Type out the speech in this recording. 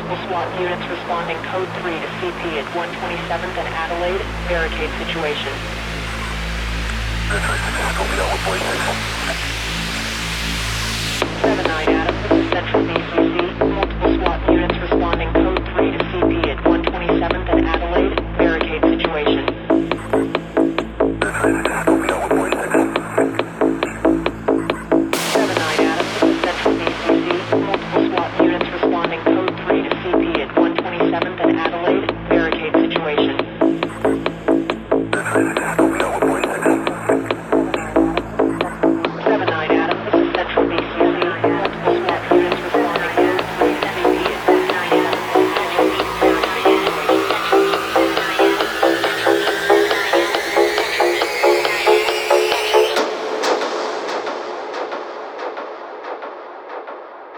Local SWAT units responding code 3 to CP at 127th and Adelaide. Barricade situation. That's right, 6 copy that, 146.